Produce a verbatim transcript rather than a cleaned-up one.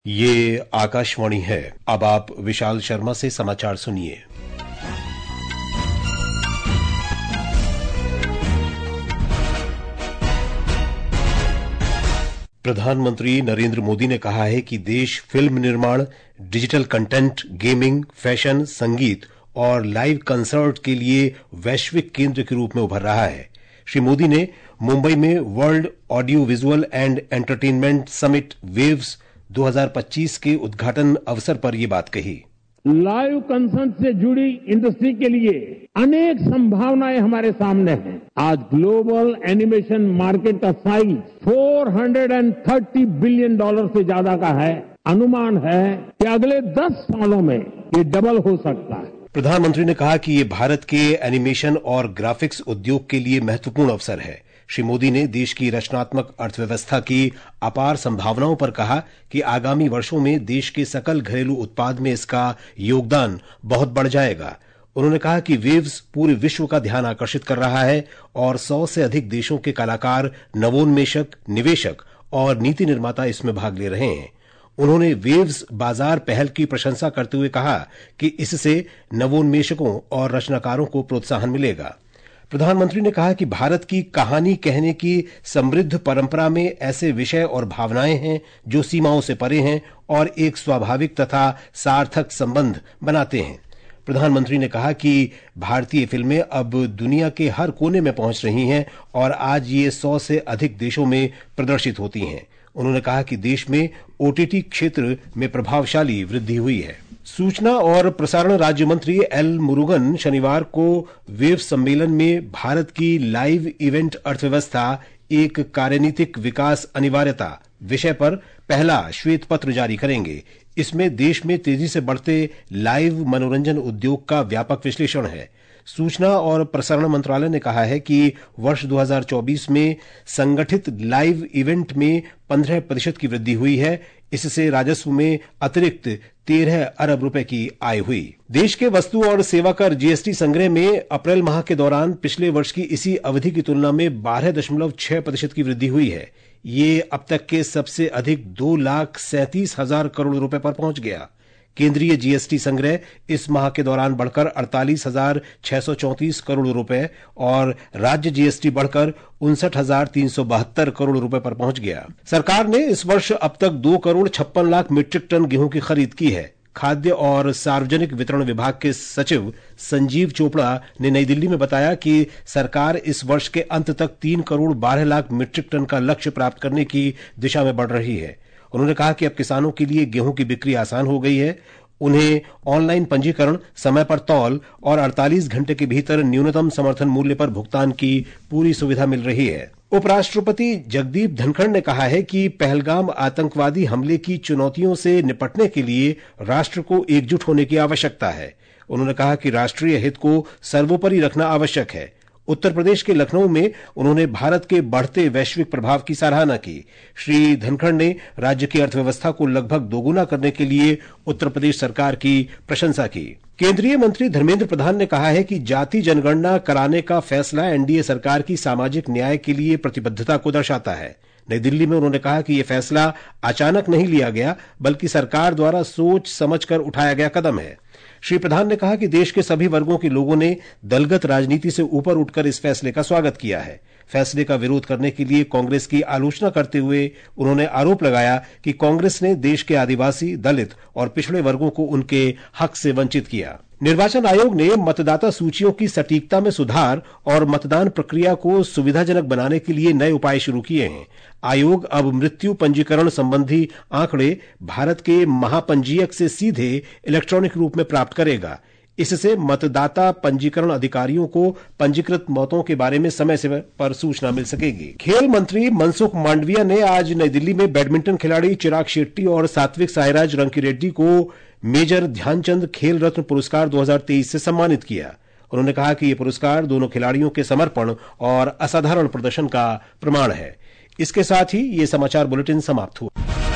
ये आकाशवाणी है। अब आप विशाल शर्मा से समाचार सुनिए। प्रधानमंत्री नरेंद्र मोदी ने कहा है कि देश फिल्म निर्माण, डिजिटल कंटेंट, गेमिंग, फैशन, संगीत और लाइव कंसर्ट के लिए वैश्विक केंद्र के रूप में उभर रहा है। श्री मोदी ने मुंबई में world audio visual and entertainment summit waves दो हज़ार पच्चीस के उद्घाटन अवसर पर यह बात कही। लाइव कंसर्ट से जुड़ी इंडस्ट्री के लिए अनेक संभावनाएं हमारे सामने हैं। आज ग्लोबल एनिमेशन मार्केट का साइज चार सौ तीस बिलियन डॉलर से ज्यादा का है। अनुमान है कि अगले दस सालों में ये डबल हो सकता है। प्रधानमंत्री ने कहा कि ये भारत के एनिमेशन और ग्राफिक्स उद्योग के लिए महत्वपूर्ण अवसर है। श्री मोदी ने देश की रचनात्मक अर्थव्यवस्था की अपार संभावनाओं पर कहा कि आगामी वर्षों में देश के सकल घरेलू उत्पाद में इसका योगदान बहुत बढ़ जाएगा। उन्होंने कहा कि वेव्स पूरे विश्व का ध्यान आकर्षित कर रहा है और सौ से अधिक देशों के कलाकार, नवोन्मेषक, निवेशक और नीति निर्माता इसमें भाग ले रहे हैं। उन्होंने वेव्स बाजार पहल की प्रशंसा करते हुए कहा कि इससे नवोन्मेषकों और रचनाकारों को प्रोत्साहन मिलेगा। प्रधानमंत्री ने कहा कि भारत की कहानी कहने की समृद्ध परंपरा में ऐसे विषय और भावनाएं हैं जो सीमाओं से परे हैं और एक स्वाभाविक तथा सार्थक संबंध बनाते हैं। प्रधानमंत्री ने कहा कि भारतीय फिल्में अब दुनिया के हर कोने में पहुंच रही हैं और आज ये सौ से अधिक देशों में प्रदर्शित होती हैं। उन्होंने कहा कि देश में ओटीटी क्षेत्र में प्रभावशाली वृद्धि हुई है। सूचना और प्रसारण राज्य मंत्री एल मुरुगन शनिवार को वेव सम्मेलन में भारत की लाइव इवेंट अर्थव्यवस्था एक कार्यनीतिक विकास अनिवार्यता विषय पर पहला श्वेत पत्र जारी करेंगे। इसमें देश में तेजी से बढ़ते लाइव मनोरंजन उद्योग का व्यापक विश्लेषण है। सूचना और प्रसारण मंत्रालय ने कहा है कि वर्ष दो हज़ार चौबीस में संगठित लाइव इवेंट में पंद्रह प्रतिशत की वृद्धि हुई है। इससे राजस्व में अतिरिक्त तेरह अरब रुपए की आय हुई। देश के वस्तु और सेवा कर जीएसटी संग्रह में अप्रैल माह के दौरान पिछले वर्ष की इसी अवधि की तुलना में बारह दशमलव छह प्रतिशत की वृद्धि हुई है। ये अब तक के सबसे अधिक दो लाख सैंतीस हजार करोड़ रुपए पर पहुंच गया। केंद्रीय जीएसटी संग्रह इस माह के दौरान बढ़कर अड़तालीस हजार छह सौ चौंतीस करोड़ रुपए और राज्य जीएसटी बढ़कर उनसठ हजार तीन सौ बहत्तर करोड़ रुपए पर पहुंच गया। सरकार ने इस वर्ष अब तक दो करोड़ छप्पन लाख मीट्रिक टन गेहूं की खरीद की है। खाद्य और सार्वजनिक वितरण विभाग के सचिव संजीव चोपड़ा ने नई दिल्ली में बताया कि सरकार इस वर्ष के अंत तक तीन करोड़ बारह लाख मीट्रिक टन का लक्ष्य प्राप्त करने की दिशा में बढ़ रही है। उन्होंने कहा कि अब किसानों के लिए गेहूं की बिक्री आसान हो गई है। उन्हें ऑनलाइन पंजीकरण, समय पर तौल और अड़तालीस घंटे के भीतर न्यूनतम समर्थन मूल्य पर भुगतान की पूरी सुविधा मिल रही है। उपराष्ट्रपति जगदीप धनखड़ ने कहा है कि पहलगाम आतंकवादी हमले की चुनौतियों से निपटने के लिए राष्ट्र को एकजुट होने की आवश्यकता है। उन्होंने कहा कि राष्ट्रीय हित को सर्वोपरि रखना आवश्यक है। उत्तर प्रदेश के लखनऊ में उन्होंने भारत के बढ़ते वैश्विक प्रभाव की सराहना की। श्री धनखड़ ने राज्य की अर्थव्यवस्था को लगभग दोगुना करने के लिए उत्तर प्रदेश सरकार की प्रशंसा की। केंद्रीय मंत्री धर्मेंद्र प्रधान ने कहा है कि जाति जनगणना कराने का फैसला एनडीए सरकार की सामाजिक न्याय के लिए प्रतिबद्धता को दर्शाता है। नई दिल्ली में उन्होंने कहा कि यह फैसला अचानक नहीं लिया गया, बल्कि सरकार द्वारा सोच समझकर उठाया गया कदम है। श्री प्रधान ने कहा कि देश के सभी वर्गों के लोगों ने दलगत राजनीति से ऊपर उठकर इस फैसले का स्वागत किया है। फैसले का विरोध करने के लिए कांग्रेस की आलोचना करते हुए उन्होंने आरोप लगाया कि कांग्रेस ने देश के आदिवासी, दलित और पिछड़े वर्गों को उनके हक से वंचित किया। निर्वाचन आयोग ने मतदाता सूचियों की सटीकता में सुधार और मतदान प्रक्रिया को सुविधाजनक बनाने के लिए नए उपाय शुरू किए हैं। आयोग अब मृत्यु पंजीकरण संबंधी आंकड़े भारत के महापंजीयक से सीधे इलेक्ट्रॉनिक रूप में प्राप्त करेगा। इससे मतदाता पंजीकरण अधिकारियों को पंजीकृत मौतों के बारे में समय से पर सूचना मिल सकेगी। खेल मंत्री मनसुख मांडविया ने आज नई दिल्ली में बैडमिंटन खिलाड़ी चिराग शेट्टी और सात्विक साईराज रंकीरेड्डी को मेजर ध्यानचंद खेल रत्न पुरस्कार दो हज़ार तेईस से सम्मानित किया। उन्होंने कहा कि ये पुरस्कार दोनों खिलाड़ियों के समर्पण और असाधारण प्रदर्शन का प्रमाण है। इसके साथ ही ये समाचार बुलेटिन समाप्त हुआ।